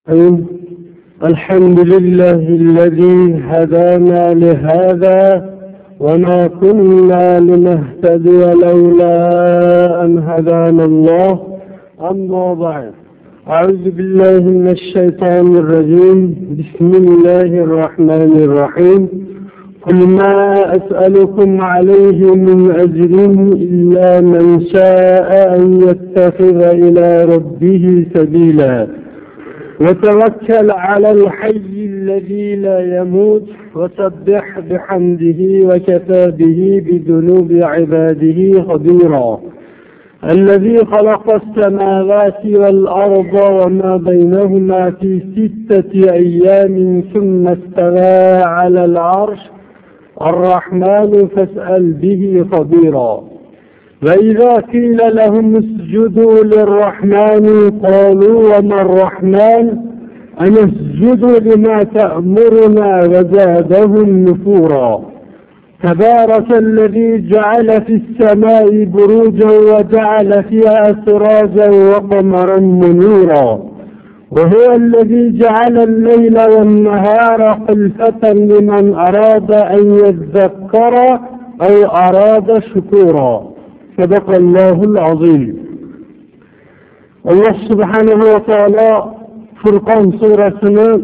الحمد لله الذي هدانا لهذا وما كنا لنهتدي لولا أن هدانا الله. أما بعد، أعوذ بالله من الشيطان الرجيم. بسم الله الرحمن الرحيم. قل ما أسألكم عليه من أجر إلا من شاء أن يتخذ إلى ربه سبيلا وتوكل على الحي الذي لا يموت وسبح بحمده وكفى به بذنوب عباده خبيرا. الذي خلق السماوات والأرض وما بينهما في 6 أيام ثم استوى على العرش الرحمن فاسأل به خبيرا. وإذا قيل لهم اسجدوا للرحمن قالوا وما الرحمن أنسجد لما تأمرنا وزادهم نفورا. تبارك الذي جعل في السماء بروجا وجعل فيها سراجا وقمرا منيرا وهو الذي جعل الليل والنهار خلفة لمن أراد أن يذكر أو أراد شكورا. صدق الله العظيم. Allah subhanahu wa ta'ala Furqon surasini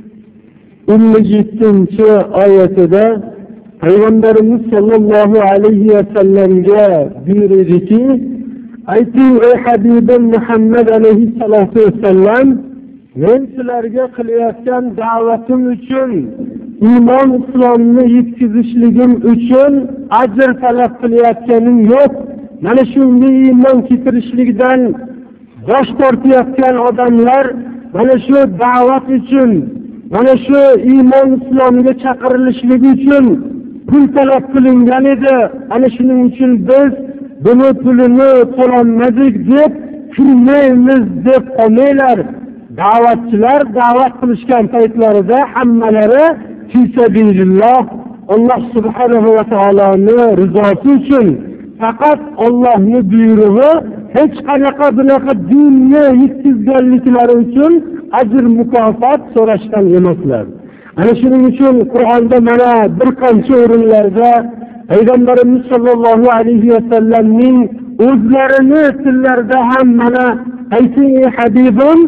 57-oyatida Peygamberimiz sallallohu alayhi va sallamga buyurdiki, ayting ey Habibim Muhammad alayhissalatu vassallam, men sizlarga qilayotgan da'vatim uchun, iymon islomni yetkazishligim uchun ajr talab qilayotganim yo'q. Mana shunga iymon keltirishlikdan bosh tortayotgan odamlar mana shu da'vat uchun, mana shu iymon islomga chaqirilishligi uchun pul talab qilingan edi. Ana shuning uchun biz buni pulini to'lamadik deb kirmaymiz deb qolmaylar. Da'vatchilar da'vat qilishgan paytlarida hammalari fi sabilillah, Alloh subhanahu va taoloning rizosi uchun, faqat Allohning buyrug'i, hech qanaqa bunaqa dinni yetkazganliklari uchun ajr mukofot so'rashdan emaslar. Ana shuning uchun Qur'onda mana bir qancha o'rinlarda Payg'ambarimiz sollallohu alayhi va sallamning o'zlarini tillarida ham mana ayting Habibim,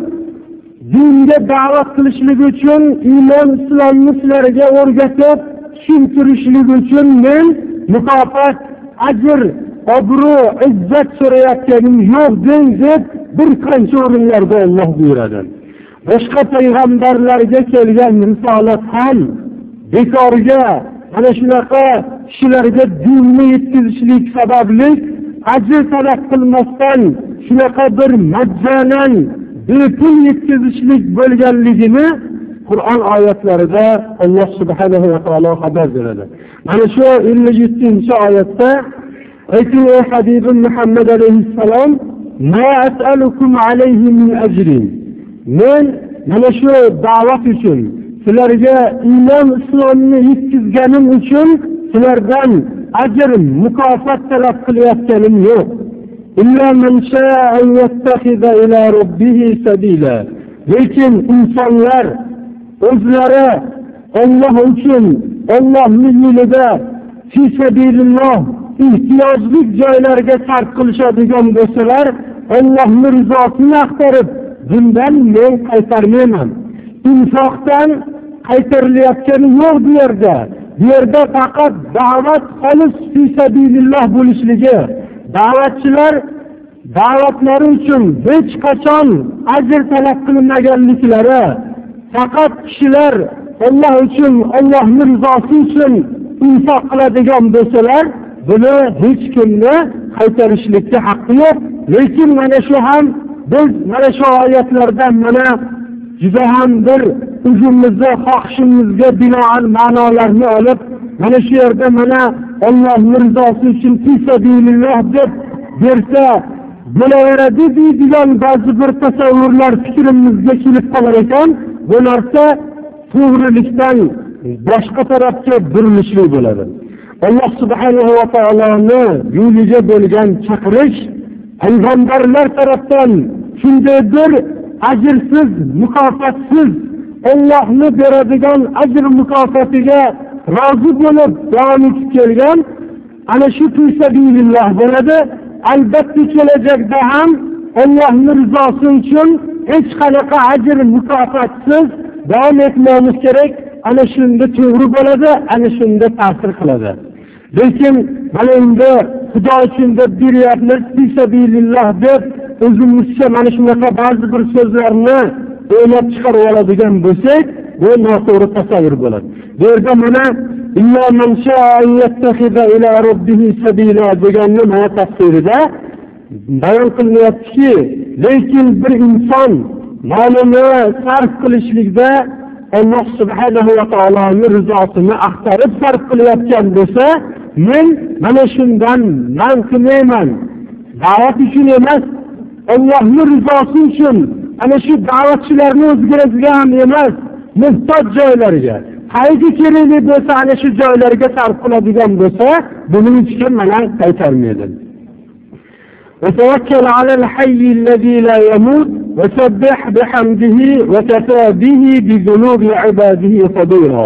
dinga da'vat qilishlik uchun, iymon islomni sizlarga o'rgatib tushuntirishlik uchun men mukofot, ajr, obro', izzat so'rayotganim yo'q deb bir qancha o'rinlarda Alloh buyuradi. Boshqa payg'ambarlarga kelgan risolat ham bekorga ana shunaqa kishilarga dinni yetkazishlik sababli ajr talab qilmasdan shunaqa bir majjonan bepul yetkazishlik bo'lganligini Qur'on oyatlarida Alloh subhanahu va taolo xabar beradi. Mana shu 57-oyatda ayting ey Habibim Muhammad alayhissalom, ma as'alukum alayhi min ajrin. Men mana shu da'vat uchun, sizlarga iymon islomni yetkazganim uchun sizlardan ajr, mukofot talab qilayotganim yo'q. Illa man sha'a an yattakhidha ila robbihi sabila. Lekin insonlar o'zlari Alloh uchun, Allohning yo'lida fi sabilillah ehtiyojli joylarga sarf qilishadigan bo'lsalar, Allohning rizosini axtarib, bundan men qaytarmayman. Infoqdan qaytarilayotgani yo'q bu yerda. Bu yerda faqat da'vat xolis fi sabilillah bo'lishligi. Da'vatchilar da'vatlari uchun hech qachon ajr talab qilinmaganliklari, faqat kishilar Alloh uchun, Allohning rizosi uchun infoq qiladigan bo'lsalar, buni hech kimni qaytarishlikka haqqi yo'q. Lekin mana shu ham biz mana shu oyatlardan mana juda ham bir o'zimizga, xohishimizga binoan ma'nolarni olib, mana shu yerda mana Allohning rizosi uchun fi sabilillah deb bersa bo'laveradi deydigan ba'zi bir tasavvurlar fikrimizga kelib qolar ekan, bu narsa to'g'rilikdan boshqa tarafga burilishli bo'ladi. Alloh subhanahu va taoloni yo'liga bo'lgan chaqirish payg'ambarlar tarafdan shunday bir ajrsiz, mukofotsiz Allohni beradigan ajr mukofotiga rozi bo'lib davom etib kelgan ana shu fisabilillah bo'ladi. Albatta kelajakda ham Allohning rizosi uchun hech qanaqa ajr mukofotsiz davom etmoqimiz kerak. Ana shunda to'g'ri bo'ladi, ana shunda ta'sir qiladi. Lekin mana endi Xudo uchun deb beryapmiz, fisabilillah deb o'zimizcha mana shunaqa ba'zi bir so'zlarni o'ylab chiqarib oladigan bo'lsak, bu noto'g'ri tasavvur bo'ladi. Bu yerda mana illa man sha'a yattakhidha ila robbihi sabila deganni mana tafsirida bayon qilinyaptiki, lekin bir inson molini sarf qilishlikda Alloh subhanahu va taoloning rizosini axtarib sarf qilayotgan bo'lsa, men mana shundan man qilmayman. Da'vat uchun emas, Allohning rizosi uchun ana shu da'vatchilarni o'zgarasiga ham emas, muhtoj joylarga, qaysi kerakli bo'lsa ana shu joylarga sarf qiladigan bo'lsa, buning uchun mana qaytarmaydi. وتوكل على الحي الذي لا يموت وسبح بحمده وكفى به بذنوب عباده خبيرا.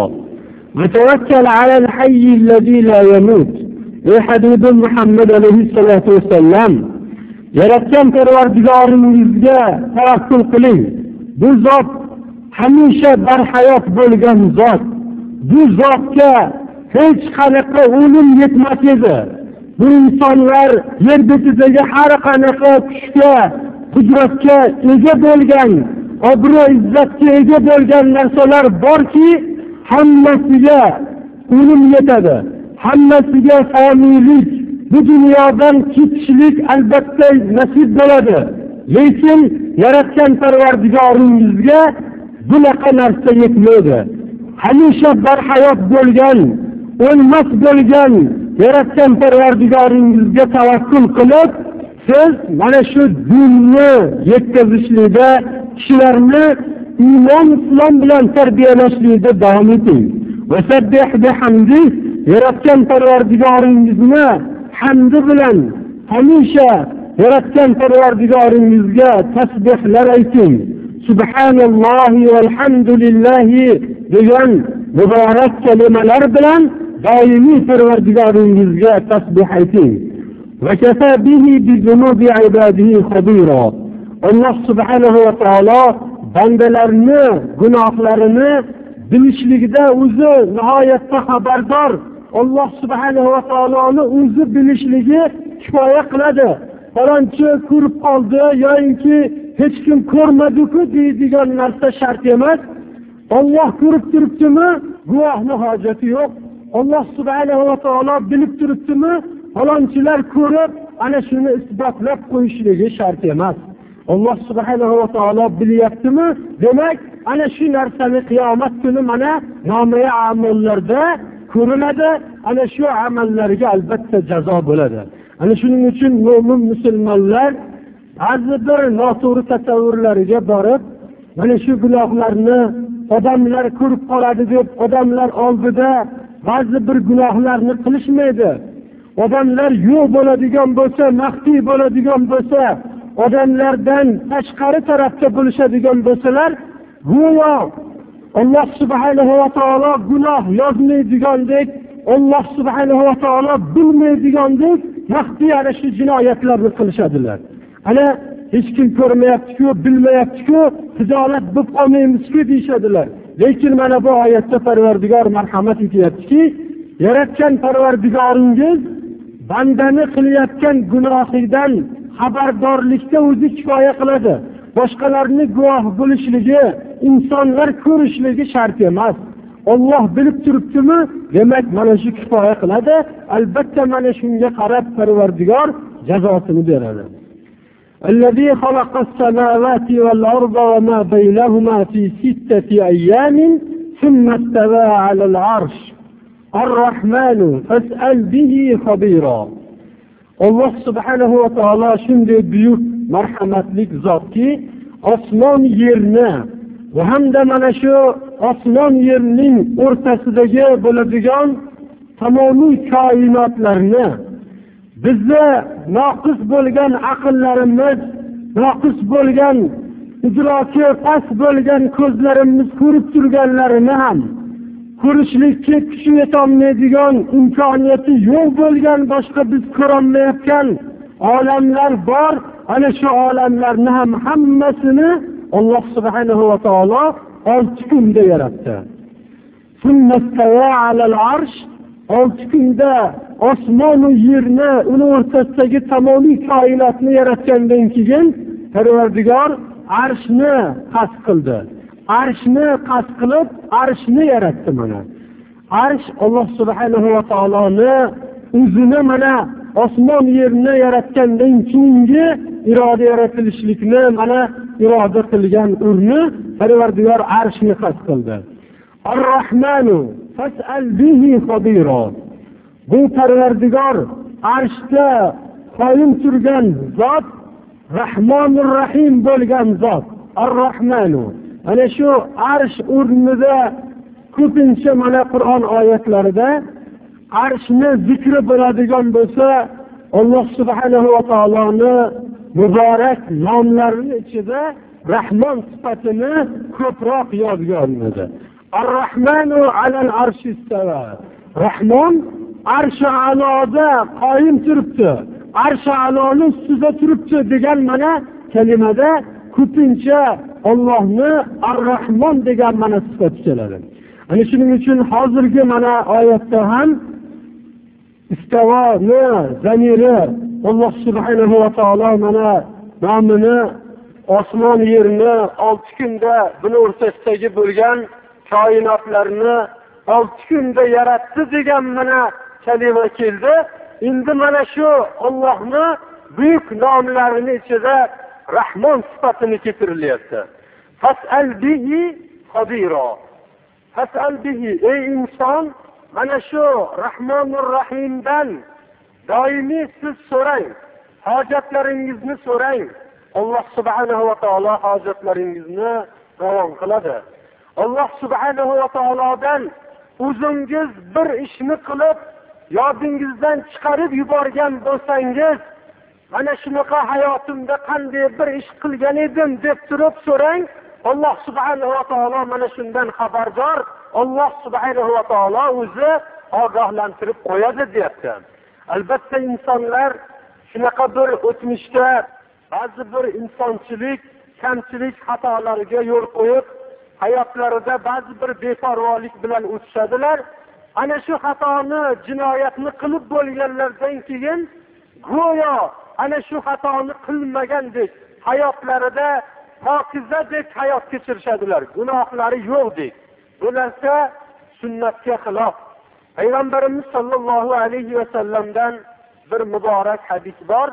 وتوكل على الحي الذي لا يموت. حبيب محمد عليه الصلاة والسلام yaratgan Parvardigoringizga tavakkul qiling. Bu zot hamisha barhayot bo'lgan zot. Bu zotga hech qanaqa o'lim yetmas edi. Bu insonlar yer betidagi har qanaqa kuchga, qudratga ega bo'lgan, obro' izzatga ega bo'lgan narsalar borki, hammasiga o'lim yetadi. Hammasiga faniylik, bu dunyodan ketishlik albatta nasib bo'ladi. Lekin yaratgan Parvardigoringizga bunaqa narsa yetmaydi. Hamisha barhayot bo'lgan, o'lmas bo'lgan yaratgan Parvardigoringizga tavakkul qilib, siz mana shu dinni yetkazishlikda, kishilarni iymon islom bilan tarbiyalashlikda davom eting. Va sabbih bihamdi, yaratgan Parvardigoringizni hamdi bilan hamisha yaratgan Parvardigoringizga tasbihlar ayting. Subhanallohi valhamdulillahi degan muborak kalimalar bilan doimiy Parvardigoringizga tasbih ayting. Va kafa bihi bi zunubi ibadihi khabira. Alloh subhanahu va taolo bandalarni gunohlarini bilishligida o'zi nihoyatda xabardor. Alloh subhanahu va taoloni o'zi bilishligi kifoya qiladi. Falonchi ko'rib qoldi yoki hech kim ko'rmadi-ku deydigan narsa shart emas. Alloh ko'rib turibdimi? Guvohning hojati yo'q. Alloh subhanahu va taolo bilib turibdimi? Falonchilar ko'rib, ana shuni isbotlab qo'yishligi shart emas. Alloh subhanahu va taolo bilyaptimi? Demak, ana shu narsani qiyomat kuni mana nomai amallarda ko'rinadi. Ana shu amallarga albatta jazo bo'ladi. Ana shuning uchun mo'min musulmonlar ba'zi bir noto'g'ri tasavvurlarga borib, mana shu gunohlarni odamlar ko'rib qoladi deb odamlar oldida ba'zi bir gunohlarni qilishmaydi. Odamlar yo'q bo'ladigan bo'lsa, maxfiy bo'ladigan bo'lsa, odamlardan tashqari tarafda bo'lishadigan bo'lsalar, go'yo Alloh subhanahu va taolo gunoh yozmaydigandek, Alloh subhanahu va taolo bilmaydigandek maxfiy ana shu jinoyatlarni qilishadilar. Ana hech kim ko'rmayapti-ku, bilmayapti-ku, hijolat bo'lib qolmaymiz-ku deyshadilar. Lekin mana bu oyatda Parvardigor marhamat etyaptiki, yaratgan Parvardigoringiz bandani qilayotgan gunohidan xabardorlikda o'zi kifoya qiladi. Boshqalarni guvoh bo'lishligi, insonlar ko'rishligi shart emas. Alloh bilib turibdimi? Demak, mana shu kifoya qiladi. Albatta mana shunga qarab Parvardigor jazosini beradi. الذي خلق السماوات والأرض وما بينهما في 6 أيام ثم استوى على العرش الرحمن فاسأل به خبيرا. Alloh subhanahu va taolo shunday buyuk marhamatlik zotki, osmon yerni va hamda mana shu osmon yerning o'rtasidagi bo'ladigan tamomiy koinotlarni bizni noqis bo'lgan aqllarimiz, noqis bo'lgan idroki past bo'lgan ko'zlarimiz ko'rib turganlarini ham ko'rishlikka kuchi yetolmaydigan imkoniyati yo'q bo'lgan boshqa biz ko'rolmayotgan olamlar bor. Ana shu olamlarni ham hammasini Alloh subhanahu va taolo 6 kunda yaratdi. 6 kunda osmon va yerni, uni o'rtasidagi tamomiy koinotni yaratgandan keyin Parvardigor arshni qasd qildi. Arshni qasd qilib, arshni yaratdi mana. Arsh Alloh subhanahu va taoloni o'zini mana osmon yerni yaratgandan keyingi iroda yaratilishlikni mana iroda qilgan o'rni Parvardigor arshni qasd qildi. Ar-Rahmanu fas'al bihi xabira. Bu Parvardigor arshda qoyim turgan zot, Rahmonur Rahim bo'lgan zot. Ar-Rahmanu. Ana shu arsh o'rnida ko'pincha mana Qur'on oyatlarida arshni zikri bo'ladigan bo'lsa, Alloh subhanahu va taoloni muborak nomlarining ichida Rahmon sifatini ko'proq yodga olinadi. Ar-Rahmanu alal arshi istawa. Rahmon arshi a'loda qoyim turibdi. Arshi a'loning ustida turibdi degan mana kalimada ko'pincha Allohni Ar-Rahmon degan mana sifat keladi. Ana shuning uchun hozirgi mana oyatda ham istavoni zamiri Alloh subhanahu va taolo mana nomini osmon yerni 6 kunda buni o'rtasidagi bo'lgan koinotlarni 6 kunda yaratdi degan mana kalima keldi. Endi mana shu Allohni buyuk nomlarining ichida Rahmon sifatini keltirilyapti. Fas'al bihi xabira. Fas'al bihi, ey inson, mana shu Rahmonur Rahimdan doimiy siz so'rang, hojatlaringizni so'rang. Alloh subhanahu va taolo hojatlaringizni ravon qiladi. Alloh subhanahu va taolodan o'zingiz bir ishni qilib yodingizdan chiqarib yuborgan bo'lsangiz, mana shunaqa hayotimda qanday bir ish qilgan edim deb turib so'rang. Alloh subhanahu va taolo mana shundan xabardor. Alloh subhanahu va taolo o'zi ogohlantirib qo'yadi deyapti. Albatta insonlar shunaqa bir o'tmishda ba'zi bir insonchilik, kamchilik xatolariga yo'l qo'yib, hayotlarida ba'zi bir beparvolik bilan o'tishadilar. Ana shu xatoni, jinoyatni qilib bo'lganlardan keyin go'yo ana shu xatoni qilmagandek hayotlarida pokizadek hayot kechirishadilar. Gunohlari yo'qdek. Bu narsa sunnatga xilof. Payg'ambarimiz sollallohu alayhi va sallamdan bir muborak hadis bor.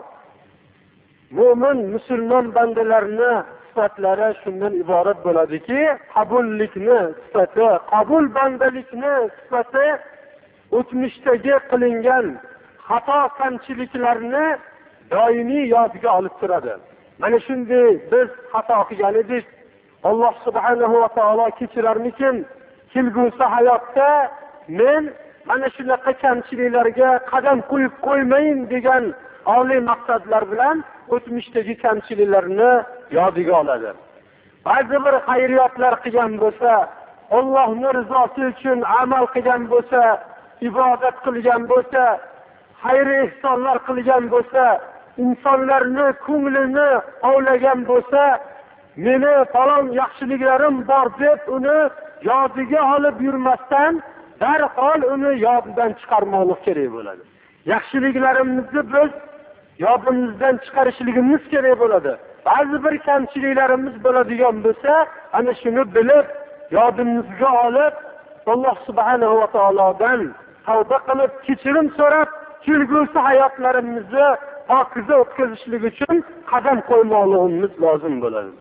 Mo'min musulmon bandalarni sifatlari shundan iborat bo'ladiki, qabullikni sifati, qabul bandalikni sifati o'tmishdagi qilingan xato kamchiliklarni doimiy yodga olib turadi. Mana shunday biz xato qilgan edik. Alloh subhanahu va taolo kechirarmikin? Kelgusi hayotda men mana shunaqa kamchiliklarga qadam qo'yib qo'ymayin degan oliy maqsadlar bilan o'tmishdagi kamchiliklarni yodiga oladi. Ba'zi bir xayriyatlar qilgan bo'lsa, Allohning rizosi uchun amal qilgan bo'lsa, ibodat qilgan bo'lsa, xayr ehsonlar qilgan bo'lsa, insonlarni ko'nglini ovlagan bo'lsa, meni falon yaxshiliklarim bor deb uni yodiga olib yurmasdan darhol uni yodidan chiqarmoqlik kerak bo'ladi. Yaxshiliklarimizni biz yodimizdan chiqarishligimiz kerak bo'ladi. Ba'zi bir kamchiliklarimiz bo'ladigan bo'lsa, ana shuni bilib, yodimizga olib, Alloh subhanahu va taolodan tavba qilib, kechirim so'rab, kelgusi hayotlarimizni pokiza o'tkazishlik uchun qadam qo'ymoqligimiz lozim bo'ladi.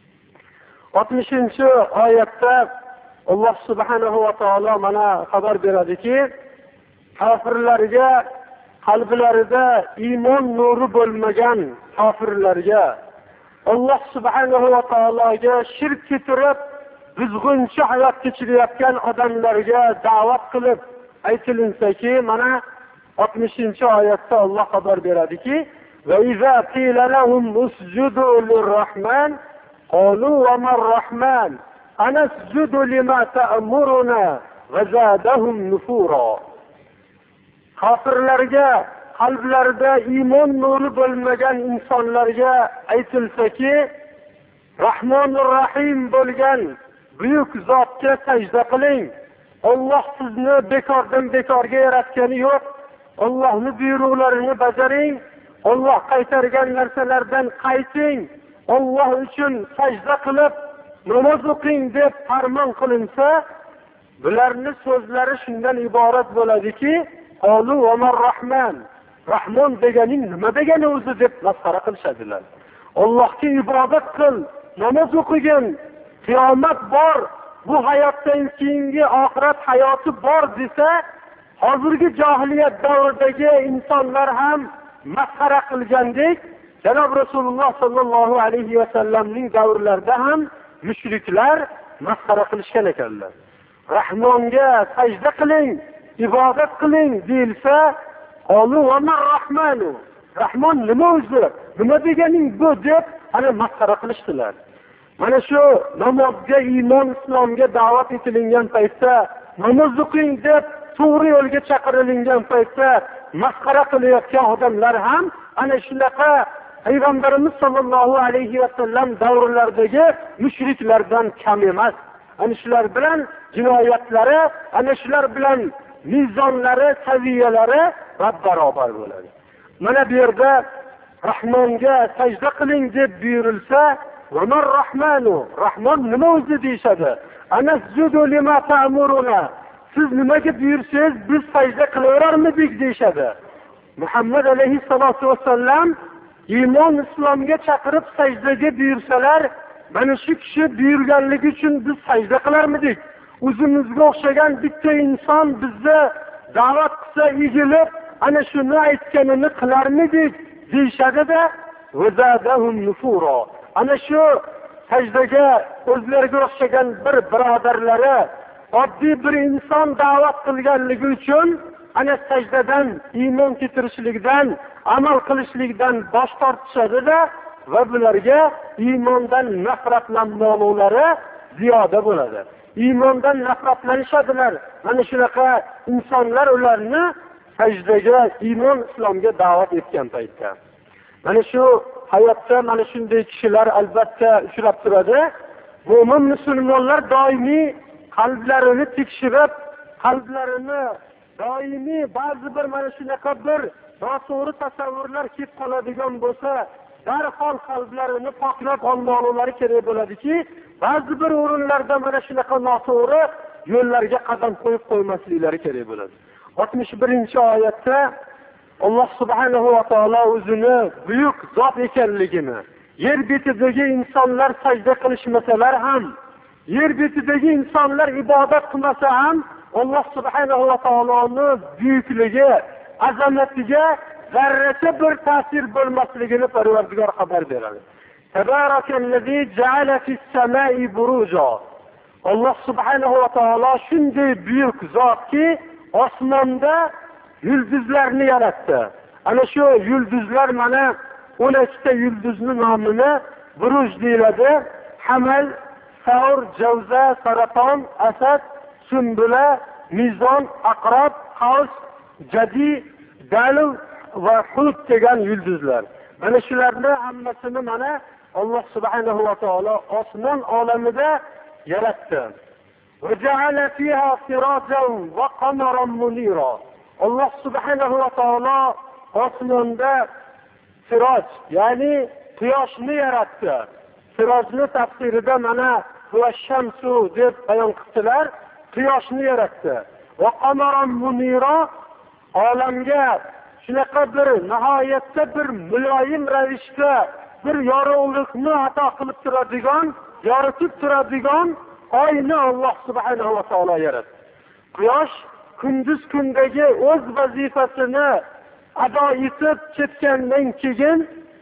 60-oyatda Alloh subhanahu va taolo mana xabar beradiki, kofirlarga qalblarida iymon nuri bo'lmagan kofirlarga, Alloh subhanahu va taologa shirk keltirib, buzg'unchi hayot kechirayotgan odamlarga da'vat qilib aytilinsaki, mana 60-oyatda Alloh xabar beradiki, va iza qila lahum usjudu lirrahman قالوا وما الرحمن أنسجد لما تأمرنا وزادهم نفورا. Kafirlarga, qalblarida iymon nuri bo'lmagan insonlarga aytilsaki, Rahmonur Rahim bo'lgan buyuk zotga sajda qiling. Alloh sizni bekordan bekorga yaratgani yo'q. Allohning buyruqlarini bajaring. Alloh qaytargan narsalardan qayting. Alloh uchun sajda qilib namoz o'qing deb farmon qilinsa, bularning so'zlari shundan iborat bo'ladiki, qolu va marrahman. Rahmon deganing nima degani o'zi deb masxara qilishadilar. Allohga ibodat qil, namoz o'qigin, qiyomat bor, bu hayotdan keyingi oxirat hayoti bor desa, hozirgi jahiliyat davridagi insonlar ham masxara qilgandek, Janob Rasululloh sallallohu alayhi va sallamning davrlarida ham mushriklar masxara qilishgan ekanlar. Rahmonga sajda qiling, ibodat qiling deyilsa, qolu va marrahmanu. Rahmon nima o'zi? Nima deganing bu deb ana masxara qilishdilar. Mana shu namozga, iymon, islomga da'vat etilgan paytda, namoz o'qing deb to'g'ri yo'lga chaqirilgan paytda masxara qilayotgan odamlar ham ana shunaqa Payg'ambarimiz sollallohu alayhi va sallam davrlaridagi mushriklardan kam emas. Ana shular bilan jinoyatlari, ana shular bilan mizonlari, saviyalari barobar bo'ladi. Mana bu yerda Rahmonga sajda qiling deb buyurilsa, va mar-rahmanu, Rahmon nima o'zi deyshadi? Anasjudu lima ta'muruna. Siz nimaga buyursangiz biz sajda qilaverarmidik deyshadi. Muhammad alayhissalatu vassallam iymon islomga chaqirib sajdaga buyursalar, mana shu kishi buyurganligi uchun biz sajda qilarmidik? O'zimizga o'xshagan bitta inson bizni da'vat qilsa egilib, ana shuni aytganini qilarmidik deyshadi-da, vazadahum nufura. Ana shu sajdaga o'zlariga o'xshagan bir birodarlari oddiy bir inson da'vat qilganligi uchun ana sajdadan, iymon keltirishlikdan, amal qilishlikdan bosh tortishadi-da va bularga iymondan nafratlanmoqlari ziyoda bo'ladi. Iymondan nafratlanishadilar. Mana shunaqa insonlar ularni sajdaga, iymon, islomga da'vat etgan paytda. Mana shu hayotda mana shunday kishilar albatta uchrab turadi. Mo'min musulmonlar doimiy qalblarini tekshirib, qalblarini doimiy ba'zi bir mana shunaqa bir noto'g'ri tasavvurlar kelib qoladigan bo'lsa, darhol qalblarini poklab olmoqlari kerak bo'ladiki, ba'zi bir o'rinlarda mana shunaqa noto'g'ri yo'llarga qadam qo'yib qo'ymasliklari kerak bo'ladi. 61-oyatda Alloh subhanahu va taolo o'zini buyuk zot ekanligini, yer betidagi insonlar sajda qilishmasalar ham, yer betidagi insonlar ibodat qilmasa ham, Alloh subhanahu va taoloning buyukligi, azamatiga zarracha bir ta'sir bo'lmasligini Parvardigor xabar beradi. Tabarakallazi ja'ala fis-sama'i buruja. Alloh subhanahu va taolo shunday buyuk zotki, osmonda yulduzlarni yaratdi. Ana shu yulduzlar mana 12 ta yulduzning nomini buruj deyiladi. Hamal, Savr, Javza, Saraton, Asad, Sumbula, Mizon, Aqrob, Qaws, Jadi, Dalv va Hud degan yulduzlar. Mana shularni hammasini mana Alloh subhanahu va taolo osmon olamida yaratdi. Va ja'ala fiha sirajan va qamaran munira. Alloh subhanahu va taolo osmonda siroj, ya'ni quyoshni yaratdi. Sirojni tafsirida mana va shamsu deb bayon qildilar. Quyoshni yaratdi. Va qamaran munira, olamga shunaqa bir nihoyatda bir muloyim ravishda bir yorug'likni ato qilib turadigan, yoritib turadigan oyni Alloh subhanahu va taolo yaratdi. Quyosh kunduz kundagi o'z vazifasini ado etib ketgandan keyin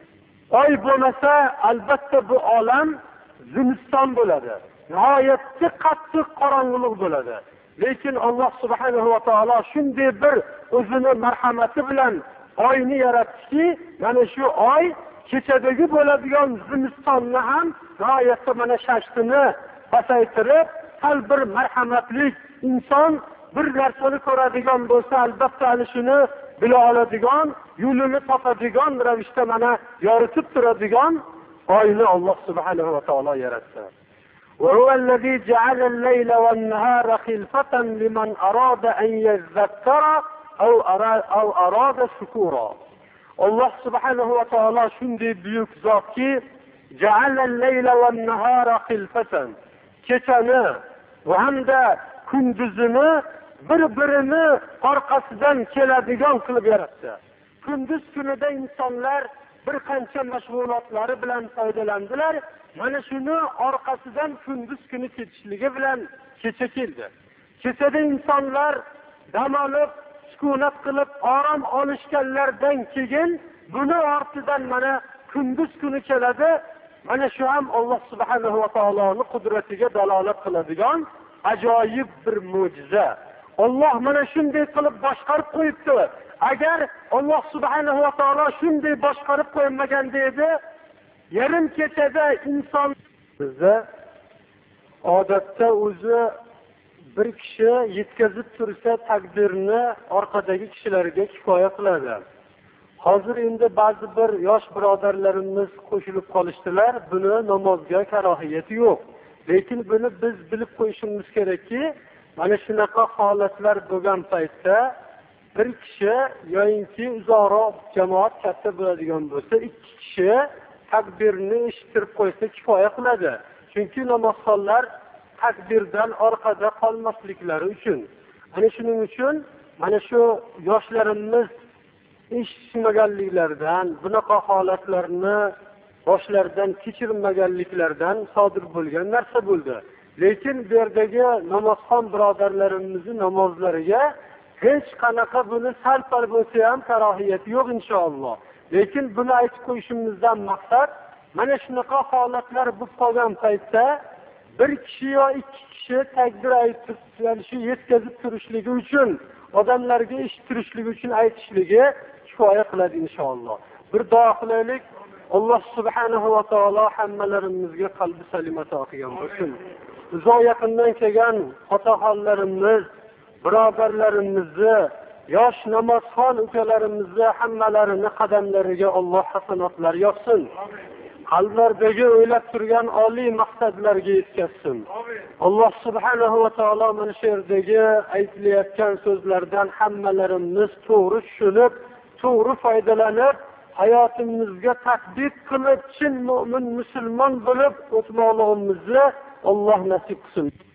oy bo'lmasa, albatta bu olam zimiston bo'ladi. Nihoyatda qattiq qorong'ulik bo'ladi. Lekin Alloh subhanahu va taolo shunday bir o'zini marhamati bilan oyni yaratdiki, mana shu oy kechadagi bo'ladigan zimistonni ham g'oyatda mana shashtini pasaytirib, hal bir marhamatli inson bir narsani ko'radigan bo'lsa, albatta ana shuni bila oladigan, yo'lini topadigan ravishda mana yoritib turadigan oyni Alloh subhanahu va taolo yaratdi. وهو الذي جعل الليل والنهار خلفة لمن أراد أن يذكر أو أراد شكورا. الله سبحانه وتعالى شندي بيوك ذاتي جعل الليل والنهار خلفة كتنا وهمدا كندزنا bir-birini orqasidan keladigan qilib yaratdi. Kunduz kunida insonlar bir qancha mashg'ulotlari bilan foydalandilar. Mana shuni orqasidan kunduz kuni ketishligi bilan kecha keldi. Kechada insonlar dam olib, sukunat qilib, orom olishganlardan keyin buni ortidan mana kunduz kuni keladi. Mana shu ham Alloh subhanahu va taoloning qudratiga dalolat qiladigan ajoyib bir mo'jiza. Alloh mana shunday qilib boshqarib qo'yibdi. Agar Alloh subhanahu va taolo shunday boshqarib qo'ymaganda edi, yarim kechada inson bizda odatda o'zi bir kishi yetkazib tursa taqdirni orqadagi kishilarga kifoya qiladi. Hozir endi ba'zi bir yosh birodarlarimiz qo'shilib qolishdilar. Buni namozga karohiyati yo'q. Lekin buni biz bilib qo'yishimiz kerakki, mana shunaqa holatlar bo'lgan paytda bir kishi yoyinki uzoqroq jamoat katta bo'ladigan bo'lsa, ikki kishi takbirni eshittirib qo'ysa kifoya qiladi. Chunki namozxonlar takbirdan orqada qolmasliklari uchun. Ana shuning uchun mana shu yoshlarimiz eshitmaganliklaridan, bunaqa holatlarni boshlaridan kechirmaganliklaridan sodir bo'lgan narsa bo'ldi. Lekin bu yerdagi namozxon birodarlarimizning namozlariga hech qanaqa buni sal-pal bo'lsa ham karohiyati yo'q inshaalloh. Lekin buni aytib qo'yishimizdan maqsad mana shunaqa holatlar bo'lib qolgan paytda bir kishi yo ikki kishi takbir aytib, shu yetkazib turishligi uchun, odamlarga eshittirishligi uchun aytishligi kifoya qiladi inshaalloh. Bir duo qilaylik. Alloh subhanahu va taolo hammalarimizga qalbi salimata qilgan bo'lsin. Uzoq yaqindan kelgan otaxonlarimiz, birodarlarimizni, yosh namozxon ukalarimizni hammalarini qadamlariga Alloh hasanatlar yozsin. Qalblardagi o'ylab turgan oliy maqsadlarga yetkazsin. Alloh subhanahu va taolo mana shu yerdagi aytilayotgan so'zlardan hammalarimiz to'g'ri tushunib, to'g'ri foydalanib, hayotimizga tatbiq qilib, chin mu'min musulmon bo'lib o'tmoqligimizni Alloh nasib qilsin.